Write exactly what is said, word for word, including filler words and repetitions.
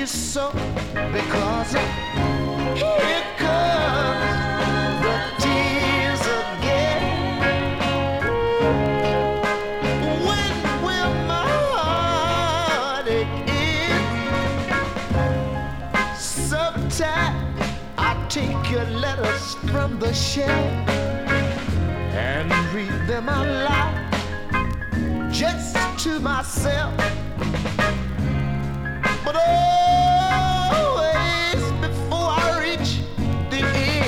you so, because here comes the tears again. When will my heartache end? Sometimes I take your letters from the shelf and read them out loud just to myself.